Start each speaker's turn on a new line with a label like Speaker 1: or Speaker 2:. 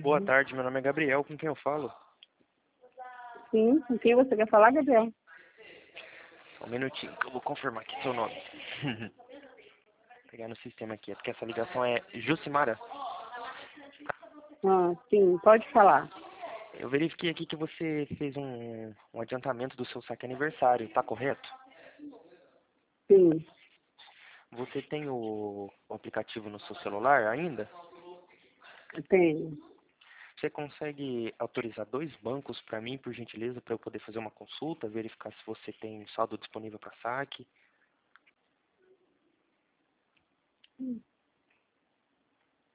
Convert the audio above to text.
Speaker 1: Boa tarde, meu nome é Gabriel, com quem eu falo?
Speaker 2: Sim, com quem você quer falar, Gabriel?
Speaker 1: Só um minutinho que eu vou confirmar aqui seu nome. Vou pegar no sistema aqui, é porque essa ligação é Jucimara.
Speaker 2: Ah, sim, pode falar.
Speaker 1: Eu verifiquei aqui que você fez um adiantamento do seu saque aniversário, tá correto?
Speaker 2: Sim,
Speaker 1: Você tem o aplicativo no seu celular ainda?
Speaker 2: tenho.
Speaker 1: Você consegue autorizar 2 bancos para mim, por gentileza, para eu poder fazer uma consulta, verificar se você tem saldo disponível para saque?